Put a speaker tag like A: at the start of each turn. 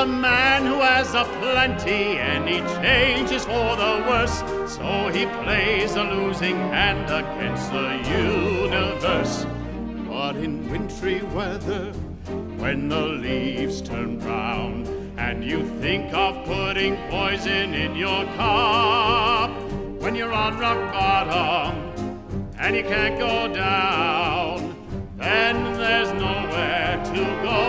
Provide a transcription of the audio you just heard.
A: a man who has a plenty, and he changes for the worse. So he plays a losing hand against the universe. But in wintry weather, when the leaves turn brown, and you think of putting poison in your cup, when you're on rock bottom and you can't go down, then there's nowhere to go.